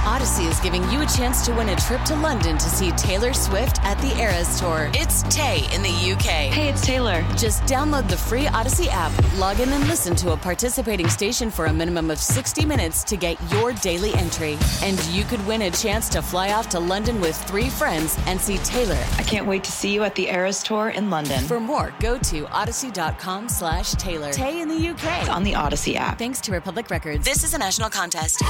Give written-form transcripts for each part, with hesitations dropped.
Odyssey is giving you a chance to win a trip to London to see Taylor Swift at the Eras Tour. It's Tay in the UK. Hey, it's Taylor. Just download the free Odyssey app, log in and listen to a participating station for a minimum of 60 minutes to get your daily entry. And you could win a chance to fly off to London with 3 friends and see Taylor. I can't wait to see you at the Eras Tour in London. For more, go to odyssey.com/Taylor. Tay in the UK. It's on the Odyssey app. Thanks to Republic Records. This is a national contest.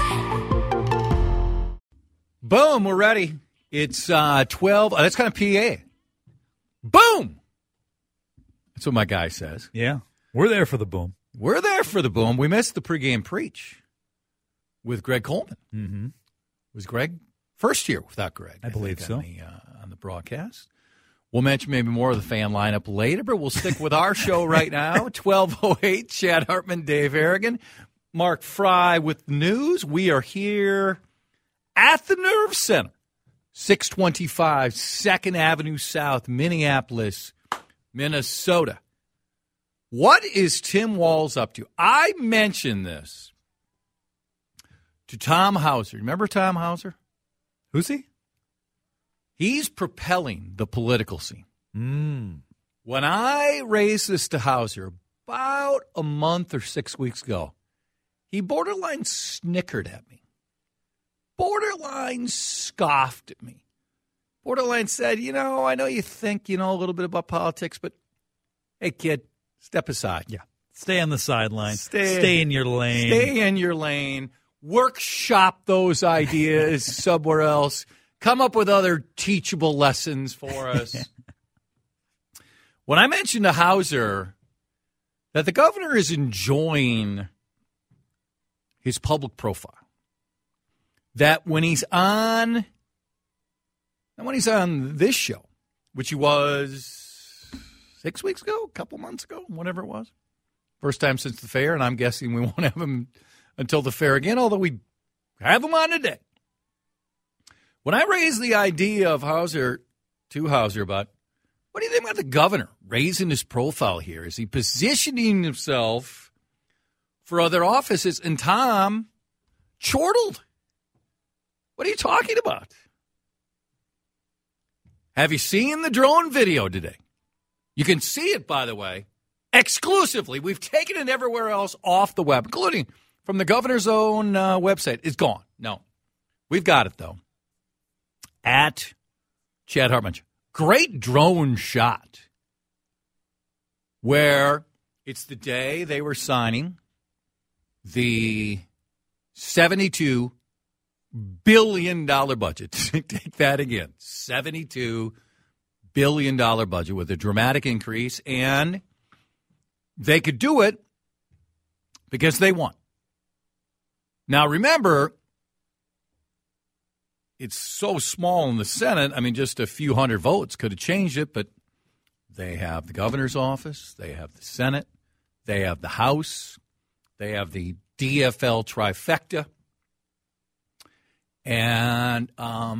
Boom, we're ready. It's 12. That's kind of PA. Boom! That's what my guy says. Yeah, we're there for the boom. We're there for the boom. We missed the pregame preach with Greg Coleman. Mm-hmm. Was Greg first year without Greg? I believe so. On the broadcast. We'll mention maybe more of the fan lineup later, but we'll stick with our show right now. 12:08, Chad Hartman, Dave Harrigan, Mark Fry with the news. We are here at the Nerve Center, 625 2nd Avenue South, Minneapolis, Minnesota. What is Tim Walz up to? I mentioned this to Tom Hauser. Remember Tom Hauser? Who's he? He's propelling the political scene. Mm. When I raised this to Hauser about a month or 6 weeks ago, he borderline snickered at me. Borderline scoffed at me. Borderline said, I know you think, a little bit about politics, but hey, kid, step aside. Yeah. Stay on the sideline. Stay in your lane. Stay in your lane. Workshop those ideas somewhere else. Come up with other teachable lessons for us. When I mentioned to Hauser that the governor is enjoying his public profile, that when he's on this show, which he was 6 weeks ago, a couple months ago, whatever it was, first time since the fair, and I'm guessing we won't have him until the fair again, although we have him on today. When I raised the idea of Hauser about, what do you think about the governor raising his profile here? Is he positioning himself for other offices? And Tom chortled. What are you talking about? Have you seen the drone video today? You can see it, by the way, exclusively. We've taken it everywhere else off the web, including from the governor's own website. It's gone. No. We've got it, though. At Chad Hartman. Great drone shot where it's the day they were signing the $72 billion budget. Take that again. $72 billion budget with a dramatic increase. And they could do it because they won. Now, remember, it's so small in the Senate. I mean, just a few hundred votes could have changed it, but they have the governor's office, they have the Senate, they have the House, they have the DFL trifecta. And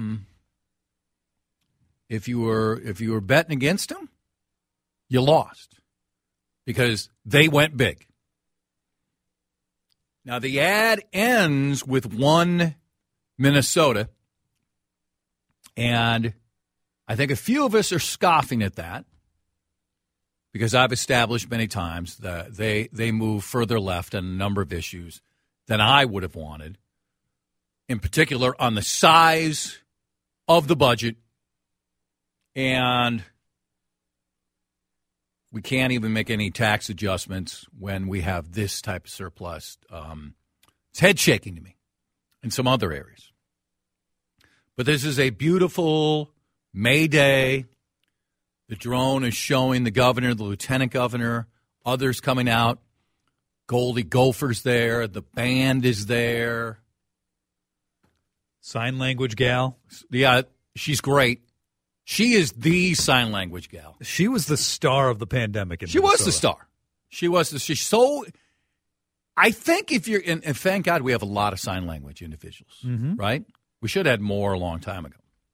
if you were betting against them, you lost because they went big. Now, the ad ends with one Minnesota. And I think a few of us are scoffing at that because I've established many times that they move further left on a number of issues than I would have wanted, in particular on the size of the budget. And we can't even make any tax adjustments when we have this type of surplus. It's head shaking to me in some other areas. But this is a beautiful May Day. The drone is showing the governor, the lieutenant governor, others coming out. Goldie Gopher's there. The band is there. Sign language gal. Yeah, she's great. She is the sign language gal. She was the star of the pandemic. She was the star. She's so. I think if you're, and thank God we have a lot of sign language individuals, right? We should have had more a long time ago.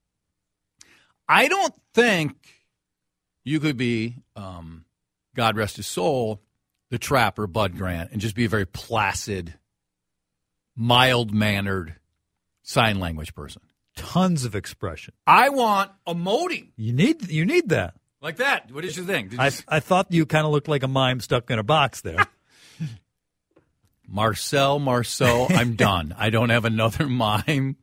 I don't think you could be, God rest his soul, the trapper, Bud Grant, and just be a very placid, mild-mannered sign language person. Tons of expression. I want emoting. You need that. Like that. What is your thing? I thought you kind of looked like a mime stuck in a box there. Marcel Marceau, I'm done. I don't have another mime.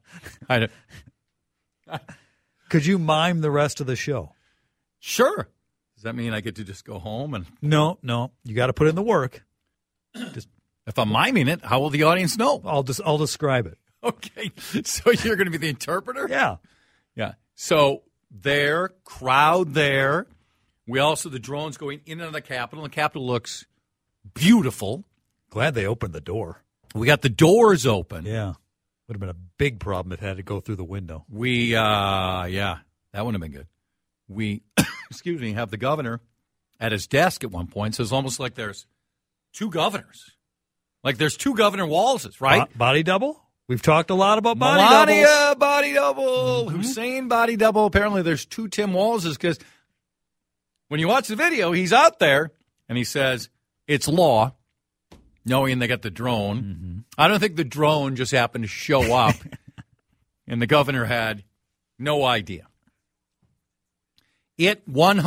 Could you mime the rest of the show? Sure. Does that mean I get to just go home? And No. You got to put in the work. if I'm miming it, how will the audience know? I'll describe it. Okay. So you're going to be the interpreter? Yeah. Yeah. So crowd there. We also, the drones going in and out of the Capitol. The Capitol looks beautiful. Glad they opened the door. We got the doors open. Yeah. Would have been a big problem if it had to go through the window. That would have been good. We, have the governor at his desk at one point. So it's almost like there's two governors. Like there's two Governor Walzes, right? Body double? We've talked a lot about body doubles. Melania, body double. Hussein, body double. Apparently there's two Tim Walzes because when you watch the video, he's out there and he says, it's law, knowing they got the drone. Mm-hmm. I don't think the drone just happened to show up and the governor had no idea. It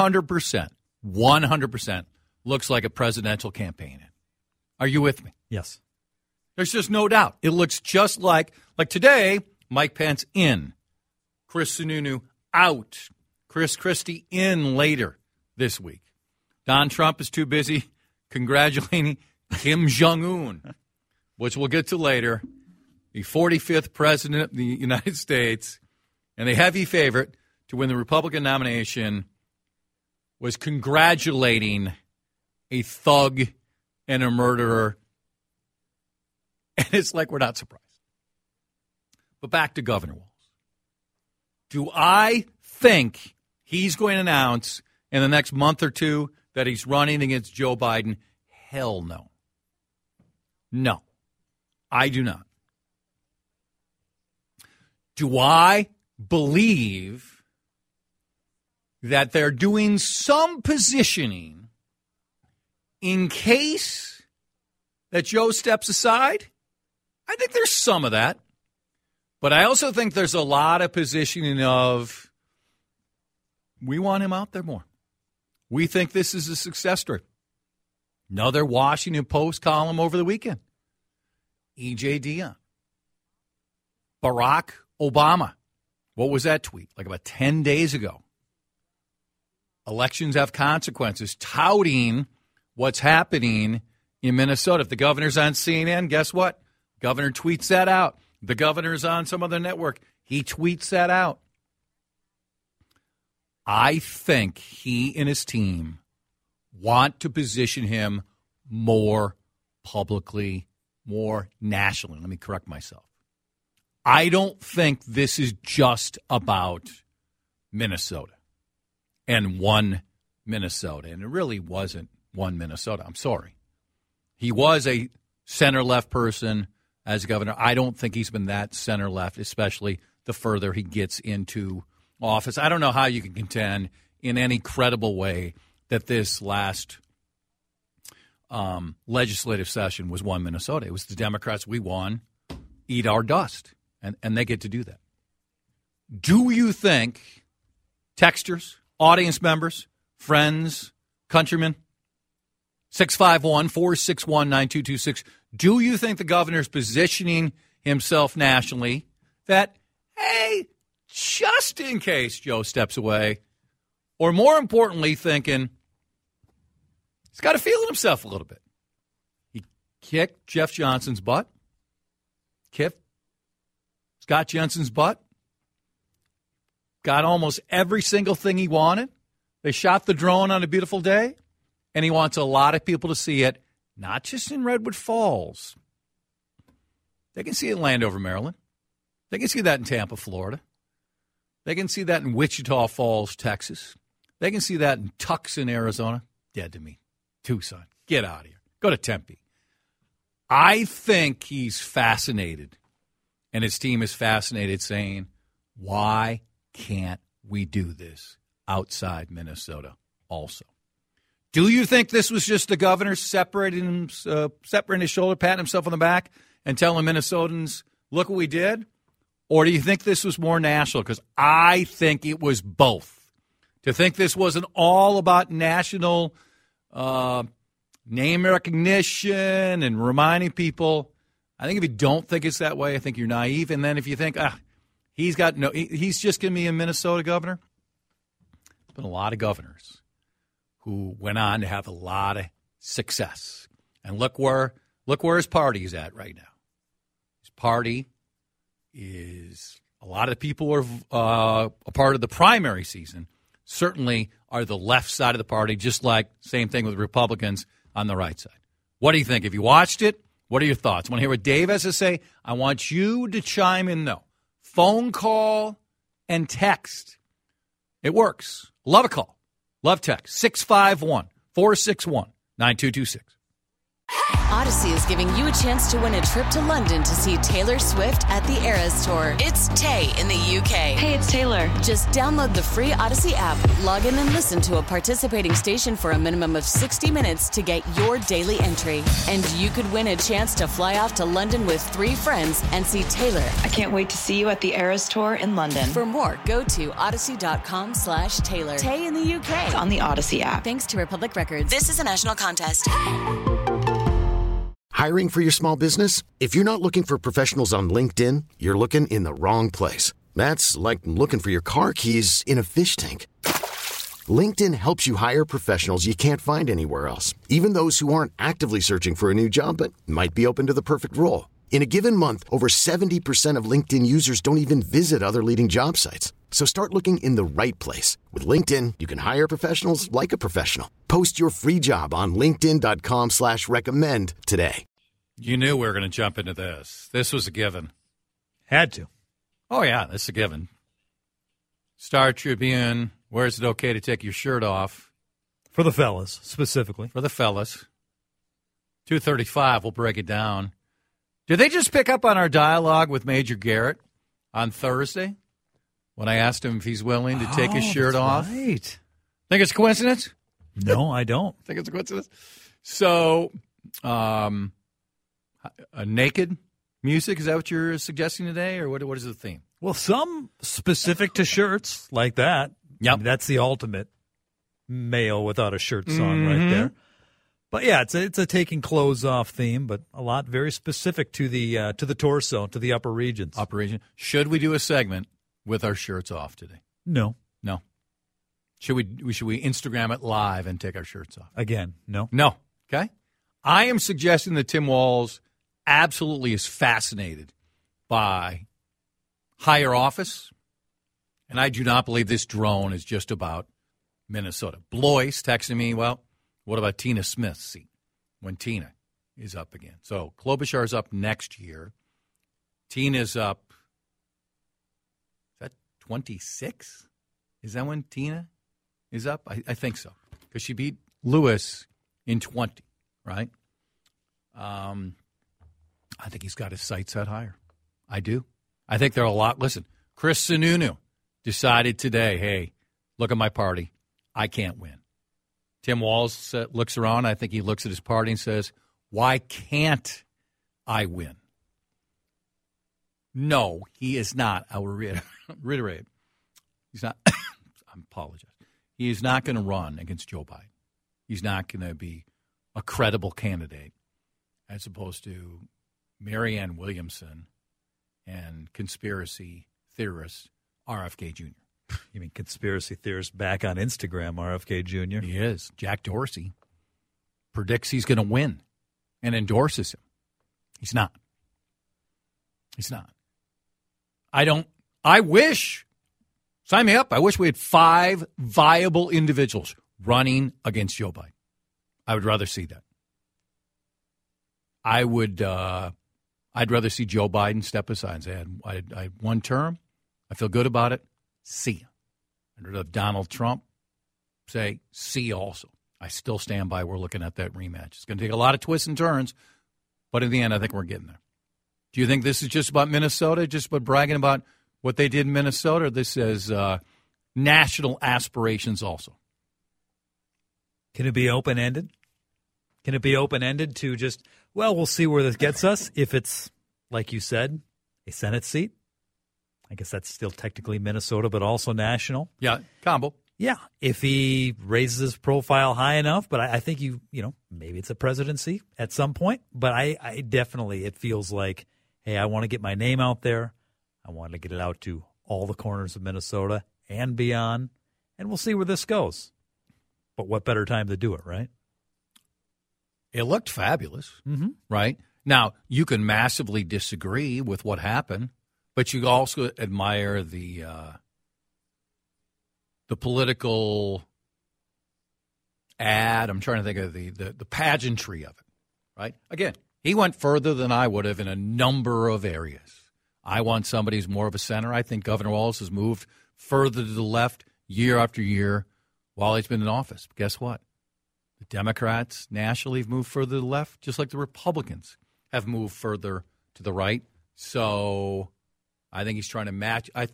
100% looks like a presidential campaign. Are you with me? Yes. There's just no doubt. It looks just like today, Mike Pence in, Chris Sununu out, Chris Christie in later this week. Don Trump is too busy congratulating Kim Jong-un, which we'll get to later, the 45th president of the United States, and the heavy favorite to win the Republican nomination, was congratulating a thug and a murderer. And it's like we're not surprised. But back to Governor Walz. Do I think he's going to announce in the next month or two that he's running against Joe Biden? Hell no. No, I do not. Do I believe that they're doing some positioning in case that Joe steps aside? I think there's some of that. But I also think there's a lot of positioning of, we want him out there more. We think this is a success story. Another Washington Post column over the weekend. E.J. Dionne. Barack Obama. What was that tweet? Like about 10 days ago. Elections have consequences. Touting what's happening in Minnesota. If the governor's on CNN, guess what? Governor tweets that out. The governor's on some other network. He tweets that out. I think he and his team want to position him more publicly, more nationally. Let me correct myself. I don't think this is just about Minnesota and one Minnesota. And it really wasn't one Minnesota. I'm sorry. He was a center-left person as governor. I don't think he's been that center-left, especially the further he gets into office. I don't know how you can contend in any credible way that this last legislative session was one Minnesota. It was the Democrats. We won. Eat our dust. And they get to do that. Do you think, texters, audience members, friends, countrymen, 651-461-9226, do you think the governor's positioning himself nationally that, hey, just in case Joe steps away, or more importantly, thinking he's got to feel it himself a little bit? He kicked Jeff Johnson's butt, kicked Scott Jensen's butt, got almost every single thing he wanted. They shot the drone on a beautiful day, and he wants a lot of people to see it, not just in Redwood Falls. They can see it in Landover, Maryland. They can see that in Tampa, Florida. They can see that in Wichita Falls, Texas. They can see that in Tucson, Arizona. Dead to me. Tucson. Get out of here. Go to Tempe. I think he's fascinated, and his team is fascinated, saying, why can't we do this outside Minnesota also? Do you think this was just the governor separating his shoulder, patting himself on the back, and telling Minnesotans, look what we did? Or do you think this was more national? Because I think it was both. To think this wasn't all about national name recognition and reminding people, I think if you don't think it's that way, I think you're naive. And then if you think, he's just going to be a Minnesota governor, there's been a lot of governors who went on to have a lot of success. And look where his party is at right now. His party is, a lot of the people who are a part of the primary season certainly are the left side of the party, just like same thing with Republicans on the right side. What do you think? If you watched it, what are your thoughts? Want to hear what Dave has to say? I want you to chime in, though. Phone call and text. It works. Love a call. Love text. 651-461-9226. Odyssey is giving you a chance to win a trip to London to see Taylor Swift at the Eras Tour. It's Tay in the UK. Hey, it's Taylor. Just download the free Odyssey app, log in and listen to a participating station for a minimum of 60 minutes to get your daily entry. And you could win a chance to fly off to London with 3 friends and see Taylor. I can't wait to see you at the Eras Tour in London. For more, go to odyssey.com/Taylor. Tay in the UK. It's on the Odyssey app. Thanks to Republic Records. This is a national contest. Hiring for your small business? If you're not looking for professionals on LinkedIn, you're looking in the wrong place. That's like looking for your car keys in a fish tank. LinkedIn helps you hire professionals you can't find anywhere else, even those who aren't actively searching for a new job but might be open to the perfect role. In a given month, over 70% of LinkedIn users don't even visit other leading job sites. So start looking in the right place. With LinkedIn, you can hire professionals like a professional. Post your free job on linkedin.com/recommend today. You knew we were going to jump into this. This was a given. Had to. Oh, yeah, this is a given. Star Tribune, where is it okay to take your shirt off? For the fellas, specifically. For the fellas. 2:35, we'll break it down. Did they just pick up on our dialogue with Major Garrett on Thursday when I asked him if he's willing to take his shirt off? Right. Think it's a coincidence? No, I don't. Think it's a coincidence? So, a naked music, is that what you're suggesting today, or what is the theme? Well, some specific to shirts like that. Yep. I mean, that's the ultimate male without a shirt song right there. But yeah, it's a taking clothes off theme, but a lot very specific to the torso, to the upper regions. Upper region. Should we do a segment with our shirts off today? No. No. Should we Instagram it live and take our shirts off? Again, no. No. Okay. I am suggesting that Tim Walz absolutely is fascinated by higher office, and I do not believe this drone is just about Minnesota. Blois texting me, well, what about Tina Smith's seat when Tina is up again? So Klobuchar's up next year. Tina's up, is that 26? Is that when Tina is up? I think so, because she beat Lewis in 20, right? I think he's got his sights set higher. I do. I think there are a lot. Listen, Chris Sununu decided today, hey, look at my party. I can't win. Tim Walz looks around. I think he looks at his party and says, why can't I win? No, he is not. I will reiterate. He's not. I apologize. He is not going to run against Joe Biden. He's not going to be a credible candidate as opposed to Marianne Williamson and conspiracy theorist RFK Jr. You mean conspiracy theorist back on Instagram, RFK Jr.? He is. Jack Dorsey predicts he's going to win and endorses him. He's not. He's not. I wish, sign me up, I wish we had 5 viable individuals running against Joe Biden. I would rather see that. I'd rather see Joe Biden step aside and say, I had one term. I feel good about it. See ya. I'd rather have Donald Trump say, see ya also. I still stand by we're looking at that rematch. It's going to take a lot of twists and turns, but in the end, I think we're getting there. Do you think this is just about Minnesota, just about bragging about what they did in Minnesota, or this is national aspirations also? Can it be open-ended? Can it be open-ended to just, well, we'll see where this gets us if it's, like you said, a Senate seat? I guess that's still technically Minnesota, but also national. Yeah, combo. Yeah, if he raises his profile high enough, but I think maybe it's a presidency at some point. But I definitely, it feels like, hey, I want to get my name out there. I want to get it out to all the corners of Minnesota and beyond, and we'll see where this goes. But what better time to do it, right? It looked fabulous, right? Now, you can massively disagree with what happened, but you also admire the political ad. I'm trying to think of the pageantry of it, right? Again, he went further than I would have in a number of areas. I want somebody who's more of a center. I think Governor Walz has moved further to the left year after year while he's been in office. But guess what? The Democrats nationally have moved further to the left, just like the Republicans have moved further to the right. So I think he's trying to match. I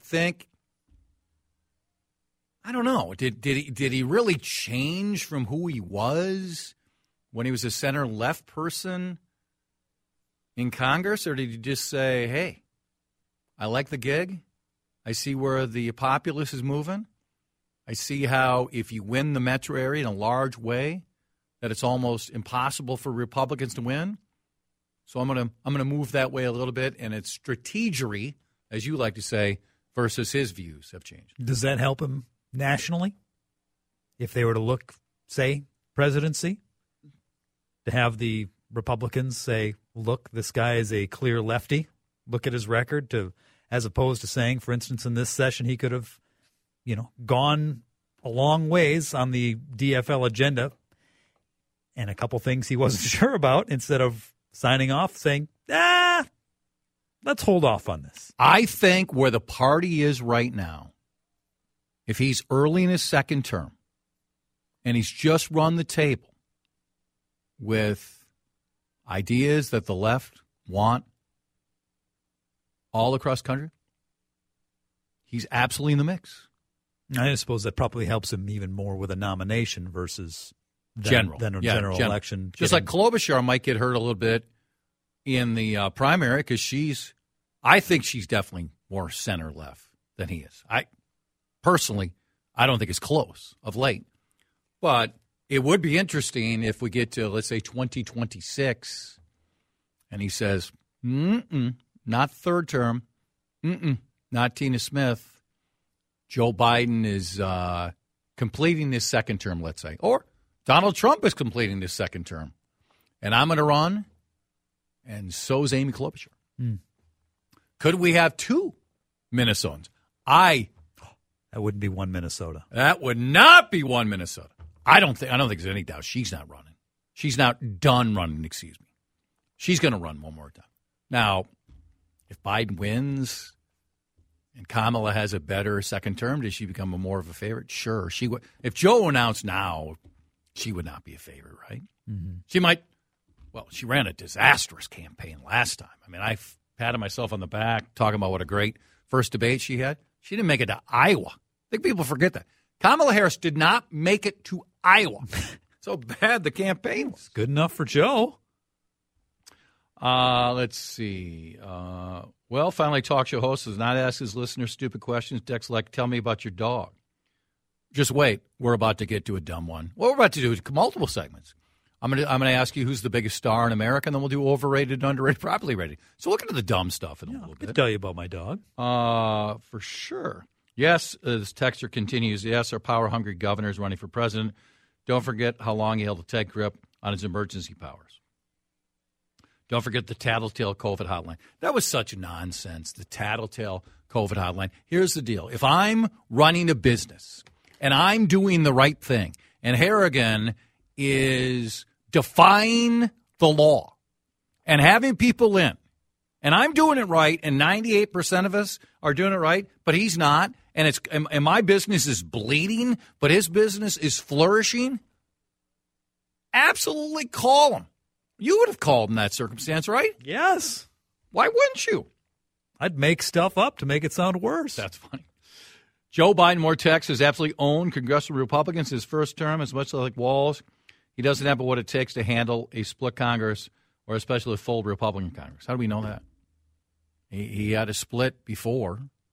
don't know. Did he really change from who he was when he was a center-left person in Congress, or did he just say, hey, I like the gig. I see where the populace is moving. I see how if you win the metro area in a large way, that it's almost impossible for Republicans to win. So I'm gonna move that way a little bit, and it's strategery, as you like to say, versus his views have changed. Does that help him nationally? If they were to look, say, presidency, to have the Republicans say, look, this guy is a clear lefty, look at his record, as opposed to saying, for instance, in this session, he could have, gone a long ways on the DFL agenda and a couple things he wasn't sure about, instead of signing off saying, let's hold off on this. I think where the party is right now, if he's early in his second term and he's just run the table with ideas that the left want all across the country, he's absolutely in the mix. I suppose that probably helps him even more with a nomination versus general election. Just like Klobuchar might get hurt a little bit in the primary because I think she's definitely more center-left than he is. Personally, I don't think it's close of late. But it would be interesting if we get to, let's say, 2026, and he says, not third term, not Tina Smith. Joe Biden is completing his second term, let's say. Or Donald Trump is completing his second term. And I'm going to run, and so is Amy Klobuchar. Could we have two Minnesotans? That wouldn't be one Minnesota. That would not be one Minnesota. I don't think there's any doubt she's not running. She's not done running, excuse me. She's going to run one more time. Now, if Biden wins and Kamala has a better second term, does she become more of a favorite? Sure. She would. If Joe announced now, she would not be a favorite, right? Mm-hmm. She might. Well, she ran a disastrous campaign last time. I mean, I patted myself on the back talking about what a great first debate she had. She didn't make it to Iowa. I think people forget that. Kamala Harris did not make it to Iowa. So bad the campaign was. Good enough for Joe. Let's see. Finally, talk show host does not ask his listeners stupid questions. Dex like, tell me about your dog. Just wait. We're about to get to a dumb one. What we're about to do is multiple segments. I'm gonna ask you who's the biggest star in America, and then we'll do overrated, underrated, properly rated. So we'll get to the dumb stuff in a little bit. I'll tell you about my dog. For sure. Yes, this texter continues. Yes, our power-hungry governor is running for president. Don't forget how long he held a tight grip on his emergency powers. Don't forget the Tattletale COVID hotline. That was such nonsense, the Tattletale COVID hotline. Here's the deal. If I'm running a business and I'm doing the right thing and Harrigan is defying the law and having people in, and I'm doing it right, and 98% of us are doing it right, but he's not, and my business is bleeding, but his business is flourishing, absolutely call him. You would have called in that circumstance, right? Yes. Why wouldn't you? I'd make stuff up to make it sound worse. That's funny. Joe Biden, more text, has absolutely owned congressional Republicans his first term, as much like Walz. He doesn't have what it takes to handle a split Congress or especially a full Republican Congress. How do we know that? He had a split before.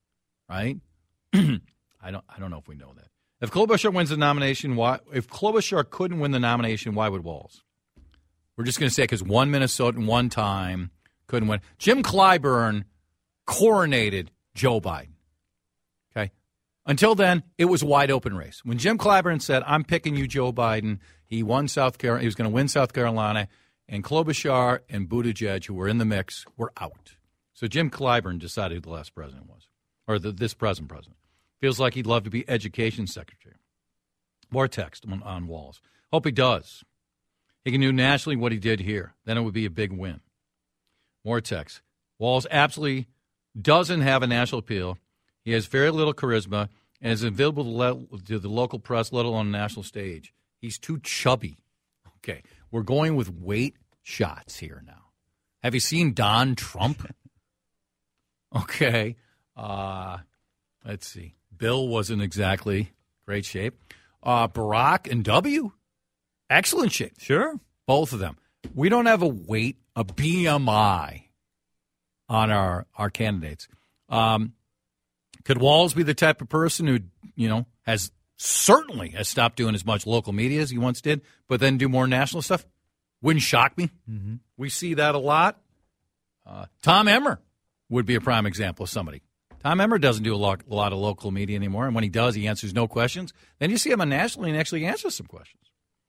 right? I don't know if we know that. If Klobuchar wins the nomination, if Klobuchar couldn't win the nomination, why would Walz? We're just going to say because one Minnesotan one time couldn't win. Jim Clyburn coronated Joe Biden. Okay? Until then, it was a wide open race. When Jim Clyburn said, I'm picking you, Joe Biden, he won South Carolina. He was going to win South Carolina. And Klobuchar and Buttigieg, who were in the mix, were out. So Jim Clyburn decided who the last president was, or this present president. Feels like he'd love to be education secretary. More text on Walz. Hope he does. He can do nationally what he did here. Then it would be a big win. More text. Walz absolutely doesn't have a national appeal. He has very little charisma and is invisible to the local press, let alone the national stage. He's too chubby. Okay, we're going with weight shots here now. Have you seen Don Trump? Okay. Let's see. Bill wasn't exactly great shape. Barack and W, excellent shape. Sure. Both of them. We don't have a BMI on our candidates. Could Walz be the type of person who, has stopped doing as much local media as he once did, but then do more national stuff? Wouldn't shock me. Mm-hmm. We see that a lot. Tom Emmer would be a prime example of somebody. Tom Emmer doesn't do a lot of local media anymore, and when he does, he answers no questions. Then you see him on nationally and actually answers some questions.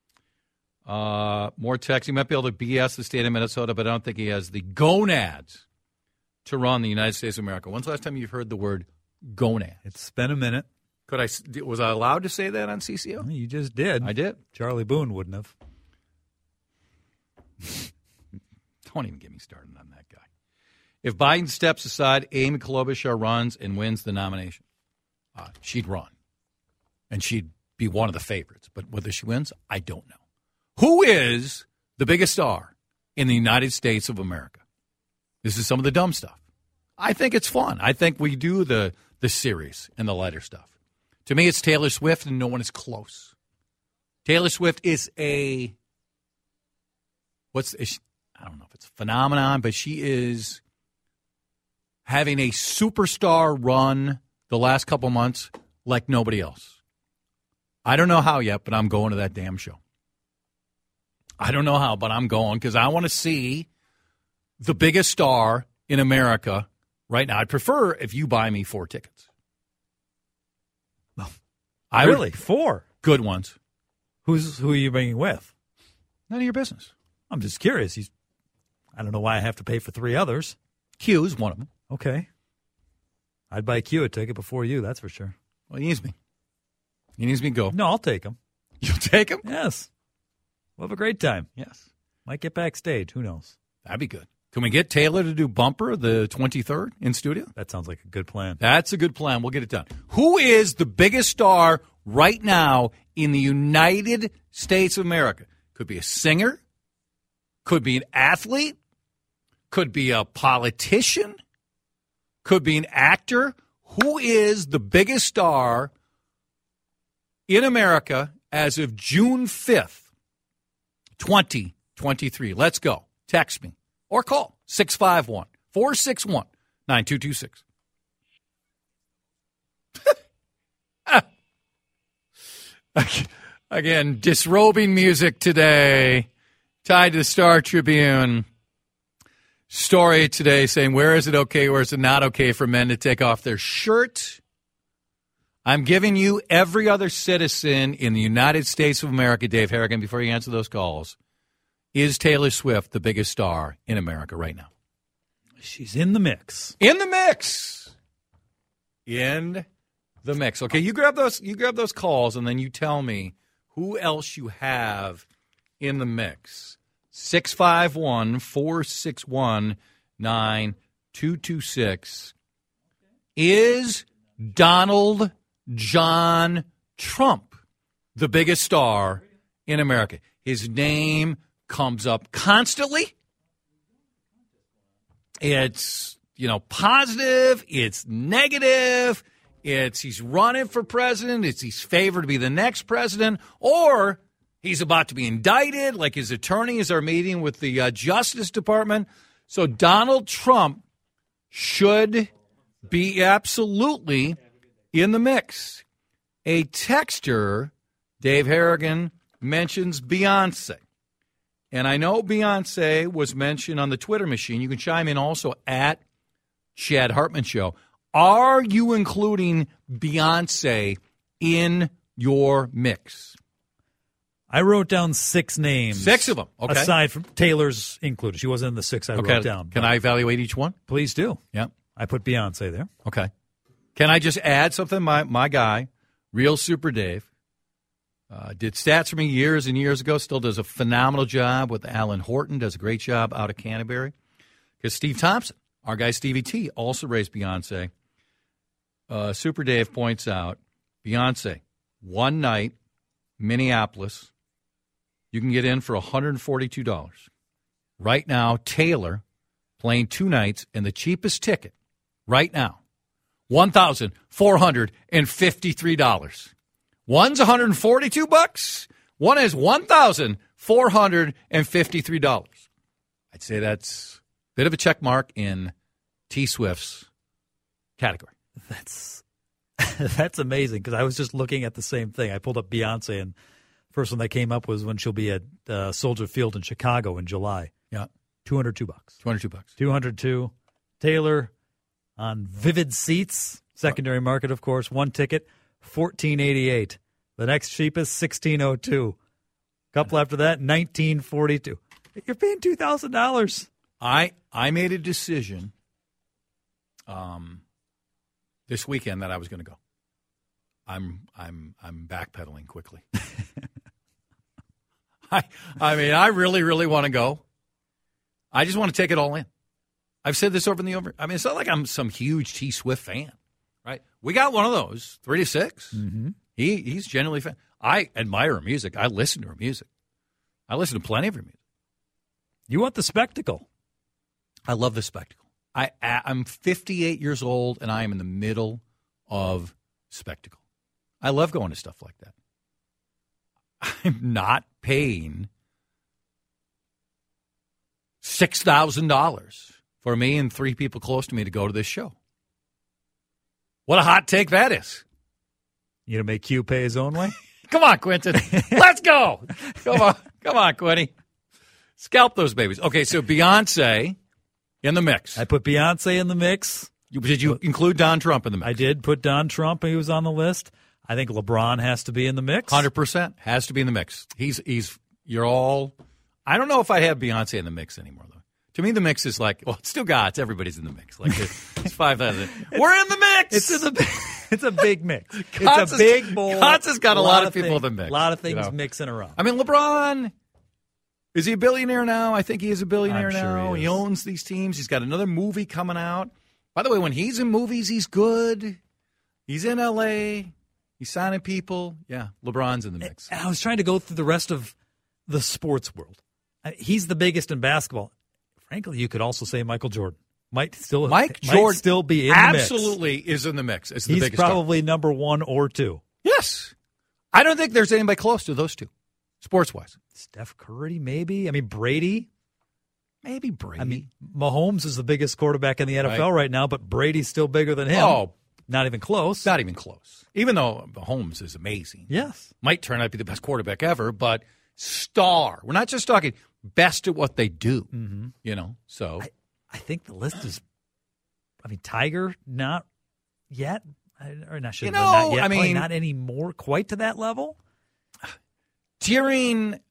More text. He might be able to BS the state of Minnesota, but I don't think he has the gonads to run the United States of America. When's the last time you've heard the word gonad? It's been a minute. Was I allowed to say that on CCO? You just did. I did. Charlie Boone wouldn't have. Don't even get me started on that guy. If Biden steps aside, Amy Klobuchar runs and wins the nomination, she'd run. And she'd be one of the favorites. But whether she wins, I don't know. Who is the biggest star in the United States of America? This is some of the dumb stuff. I think it's fun. I think we do the series and the lighter stuff. To me, it's Taylor Swift, and no one is close. Taylor Swift is I don't know if it's a phenomenon, but she is having a superstar run the last couple months like nobody else. I don't know how yet, but I'm going to that damn show. I don't know how, but I'm going because I want to see the biggest star in America right now. I'd prefer if you buy me 4 tickets. Really? 4? Good ones. Who are you bringing with? None of your business. I'm just curious. I don't know why I have to pay for 3 others. Q is one of them. Okay. I'd buy Q a ticket before you, that's for sure. Well, he needs me. He needs me to go. No, I'll take him. You'll take him? Yes. We'll have a great time. Yes. Might get backstage. Who knows? That'd be good. Can we get Taylor to do Bumper the 23rd in studio? That sounds like a good plan. That's a good plan. We'll get it done. Who is the biggest star right now in the United States of America? Could be a singer. Could be an athlete. Could be a politician. Could be an actor. Who is the biggest star in America as of June 5th, 2023? Let's go. Text me or call 651-461-9226. Again, disrobing music today, tied to the Star Tribune. Story today saying, where is it okay, where is it not okay for men to take off their shirt? I'm giving you every other citizen in the United States of America, Dave Harrigan, before you answer those calls. Is Taylor Swift the biggest star in America right now? She's in the mix. In the mix. In the mix. Okay, you grab those calls, and then you tell me who else you have in the mix. 651-461-9226. Is Donald John Trump the biggest star in America? His name comes up constantly. It's, positive. It's negative. It's he's running for president. It's he's favored to be the next president. Or he's about to be indicted, like his attorneys are meeting with the Justice Department. So Donald Trump should be absolutely in the mix. A texter, Dave Harrigan, mentions Beyonce. And I know Beyonce was mentioned on the Twitter machine. You can chime in also at Chad Hartman Show. Are you including Beyonce in your mix? I wrote down 6 names. 6 of them, okay. Aside from Taylor's included. She wasn't in the 6 I wrote down. Can I evaluate each one? Please do. Yeah. I put Beyonce there. Okay. Can I just add something? My guy, Real Super Dave, did stats for me years and years ago, still does a phenomenal job with Alan Horton, does a great job out of Canterbury. Because Steve Thompson, our guy Stevie T, also raised Beyonce. Super Dave points out, Beyonce, one night, Minneapolis, you can get in for $142. Right now, Taylor playing 2 nights, and the cheapest ticket right now, $1,453. One's $142. One is $1,453. I'd say that's a bit of a check mark in T Swift's category. That's amazing because I was just looking at the same thing. I pulled up Beyonce, and first one that came up was when she'll be at Soldier Field in Chicago in July. Yeah, $202. $202. $202. Taylor on Vivid Seats, secondary market, of course. One ticket, $1,488. The next cheapest, $1,602. Couple after that, $1,942. You're paying $2,000. I made a decision this weekend that I was going to go. I'm backpedaling quickly. I mean, I really, really want to go. I just want to take it all in. I've said this over and over. I mean, it's not like I'm some huge T Swift fan, right? We got one of those, 3 to 6. Mm-hmm. He's genuinely a fan. I admire her music. I listen to her music. I listen to plenty of her music. You want the spectacle. I love the spectacle. I'm 58 years old, and I am in the middle of spectacle. I love going to stuff like that. I'm not paying $6,000 for me and 3 people close to me to go to this show. What a hot take that is. You going to make Q pay his own way? Come on, Quentin. Let's go. Come on, Quinny. Scalp those babies. Okay, so Beyonce in the mix. I put Beyonce in the mix. Did you include Don Trump in the mix? I did put Don Trump. He was on the list. I think LeBron has to be in the mix. 100% has to be in the mix. You're all. I don't know if I have Beyonce in the mix anymore, though. To me, the mix is like, well, it's still got. It's everybody's in the mix. Like it's 5,000. We're in the mix. It's a big mix. It's a big bowl. Kotz has got a lot of people in the mix. A lot of things mixing around. I mean, LeBron. Is he a billionaire now? I think he is a billionaire now. Sure he owns these teams. He's got another movie coming out. By the way, when he's in movies, he's good. He's in L.A. He's signing people. Yeah, LeBron's in the mix. And I was trying to go through the rest of the sports world. He's the biggest in basketball. Frankly, you could also say Michael Jordan. Mike Jordan might still be in the mix. Absolutely is in the mix. It's the He's biggest probably number 1 or 2. Yes. I don't think there's anybody close to those two, sports-wise. Steph Curry, maybe. I mean, Brady. Maybe Brady. I mean, Mahomes is the biggest quarterback in the NFL right now, but Brady's still bigger than him. Oh. Not even close. Not even close. Even though Mahomes is amazing. Yes. Might turn out to be the best quarterback ever, but star. We're not just talking best at what they do, so. I think the list is, Tiger, not yet. Or not, not yet. I mean, not anymore quite to that level. During,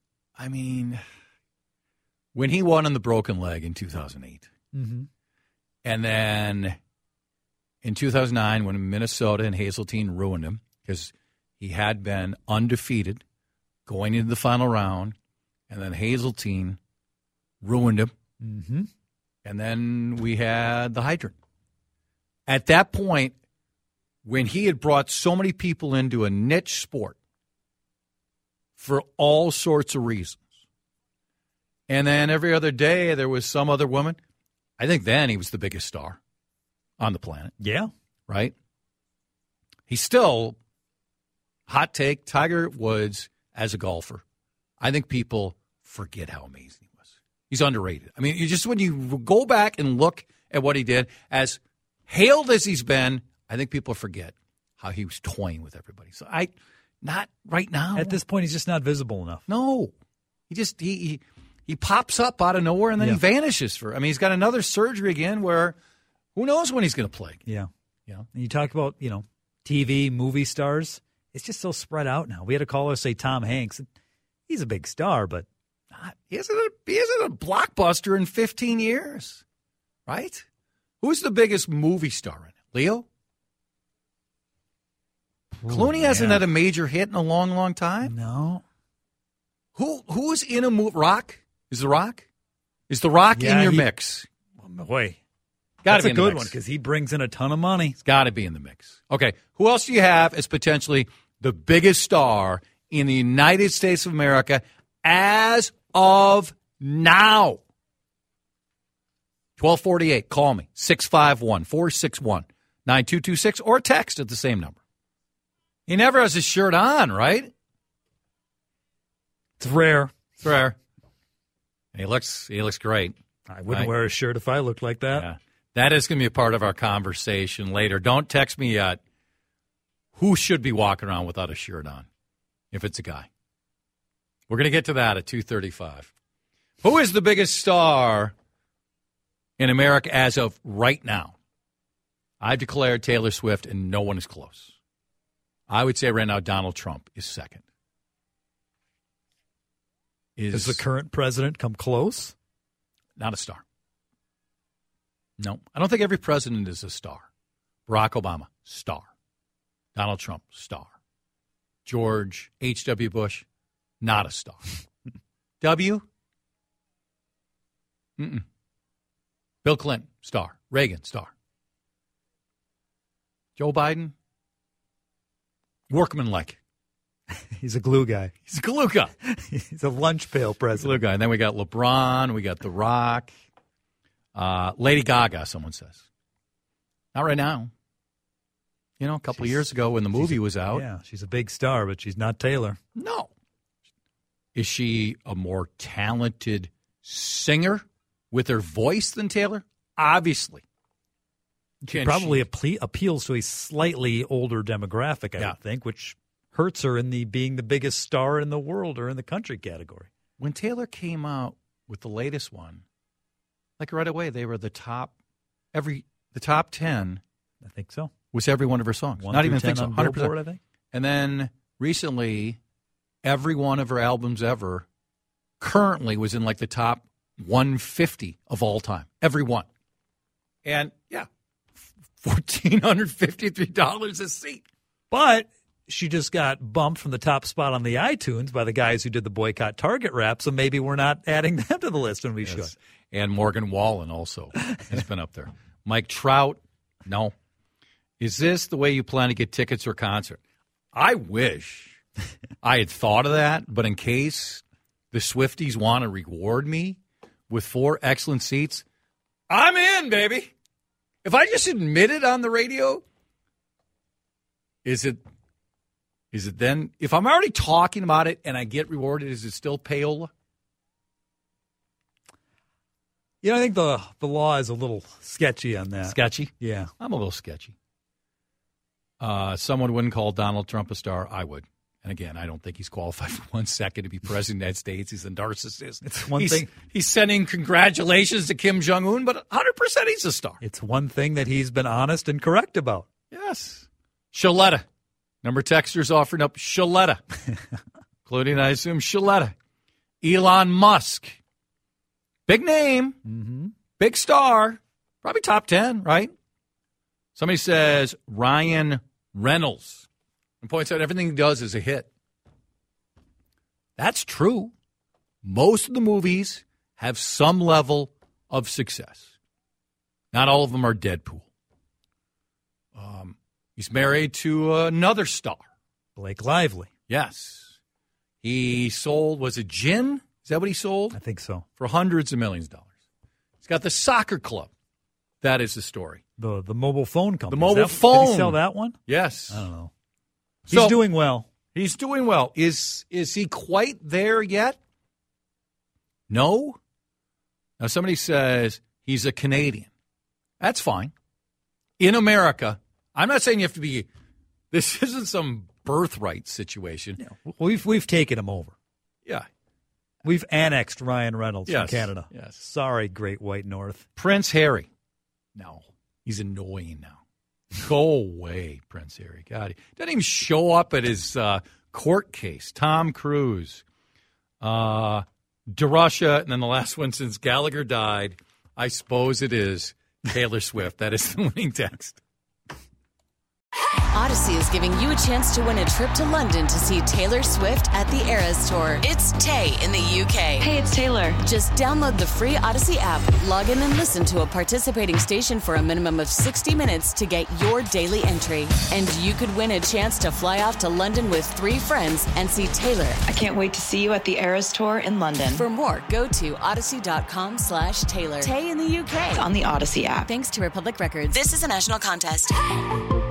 when he won on the broken leg in 2008, and then in 2009 when Minnesota and Hazeltine ruined him because he had been undefeated going into the final round, and then Hazeltine ruined him, and then we had the hydrant. At that point, when he had brought so many people into a niche sport for all sorts of reasons, and then every other day there was some other woman, I think then he was the biggest star on the planet. Yeah. Right? He's still, hot take, Tiger Woods as a golfer. I think people forget how amazing he was. He's underrated. I mean, when you go back and look at what he did, as hailed as he's been, I think people forget how he was toying with everybody. So not right now. At this point, he's just not visible enough. No. He pops up out of nowhere and then he vanishes he's got another surgery again where who knows when he's going to play. Yeah. And you talk about, TV, movie stars. It's just so spread out now. We had a caller say Tom Hanks. He's a big star, but he isn't a blockbuster in 15 years, right? Who's the biggest movie star in it? Leo? Clooney hasn't had a major hit in a long, long time. No. Who's in a movie? Rock? Is The Rock? Is The Rock in your mix? Boy. That's a good one because he brings in a ton of money. It's got to be in the mix. Okay. Who else do you have as potentially the biggest star in the United States of America as of now? 1248. Call me. 651-461-9226 or text at the same number. He never has his shirt on, right? It's rare. It's rare. He looks great. I wouldn't wear a shirt if I looked like that. Yeah. That is going to be a part of our conversation later. Don't text me yet. Who should be walking around without a shirt on if it's a guy? We're going to get to that at 2:35. Who is the biggest star in America as of right now? I've declared Taylor Swift, and no one is close. I would say right now Donald Trump is second. Does the current president come close? Not a star. No. I don't think every president is a star. Barack Obama, star. Donald Trump, star. George H.W. Bush, not a star. W? Mm-mm. Bill Clinton, star. Reagan, star. Joe Biden, workmanlike. He's a glue guy. He's a glue guy. He's a lunch pail president. Glue guy. And then we got LeBron. We got The Rock. Lady Gaga, someone says. Not right now. A couple of years ago when the movie was out. Yeah, she's a big star, but she's not Taylor. No. Is she a more talented singer with her voice than Taylor? Obviously. She probably appeals to a slightly older demographic, I would think, which hurts her in the being the biggest star in the world or in the country category. When Taylor came out with the latest one, like right away, they were the top 10. I think so. Was every one of her songs. Not even think so. 100%. Billboard, I think. And then recently, every one of her albums ever currently was in like the top 150 of all time. Every one. And yeah, $1,453 a seat. But she just got bumped from the top spot on the iTunes by the guys who did the Boycott Target rap, so maybe we're not adding them to the list when we should. And Morgan Wallen also has been up there. Mike Trout, no. Is this the way you plan to get tickets or concert? I wish I had thought of that, but in case the Swifties want to reward me with 4 excellent seats, I'm in, baby. If I just admit it on the radio, is it then, if I'm already talking about it and I get rewarded, is it still payola? I think the law is a little sketchy on that. Sketchy? Yeah. I'm a little sketchy. Someone wouldn't call Donald Trump a star. I would. And again, I don't think he's qualified for 1 second to be president of the United States. He's a narcissist. It's one thing. He's sending congratulations to Kim Jong-un, but 100% he's a star. It's one thing that he's been honest and correct about. Yes. Shaletta. Number texters offering up Shaletta. Including, I assume, Shaletta. Elon Musk. Big name. Mm-hmm. Big star. Probably top 10, right? Somebody says Ryan Reynolds. And points out everything he does is a hit. That's true. Most of the movies have some level of success. Not all of them are Deadpool. He's married to another star. Blake Lively. Yes. He sold, was it gin? Is that what he sold? I think so. For hundreds of millions of dollars. He's got the soccer club. That is the story. The mobile phone company. The mobile phone. Did he sell that one? Yes. I don't know. He's doing well. He's doing well. Is he quite there yet? No. Now somebody says he's a Canadian. That's fine. in America. I'm not saying you have to be. This isn't some birthright situation. No, we've taken him over. Yeah. We've annexed Ryan Reynolds from Yes, Canada. yes. Sorry, Great White North. Prince Harry. No, he's annoying now. Go away, Prince Harry. God, he doesn't even show up at his court case. Tom Cruise, DeRusha, and then the last one since Gallagher died, I suppose it is Taylor Swift. That is the winning text. Odyssey is giving you a chance to win a trip to London to see Taylor Swift at the Eras Tour. It's Tay in the UK. Hey, it's Taylor. Just download the free Odyssey app, log in and listen to a participating station for a minimum of 60 minutes to get your daily entry. And you could win a chance to fly off to London with 3 friends and see Taylor. I can't wait to see you at the Eras Tour in London. For more, go to odyssey.com/Taylor. Tay in the UK. It's on the Odyssey app. Thanks to Republic Records. This is a national contest.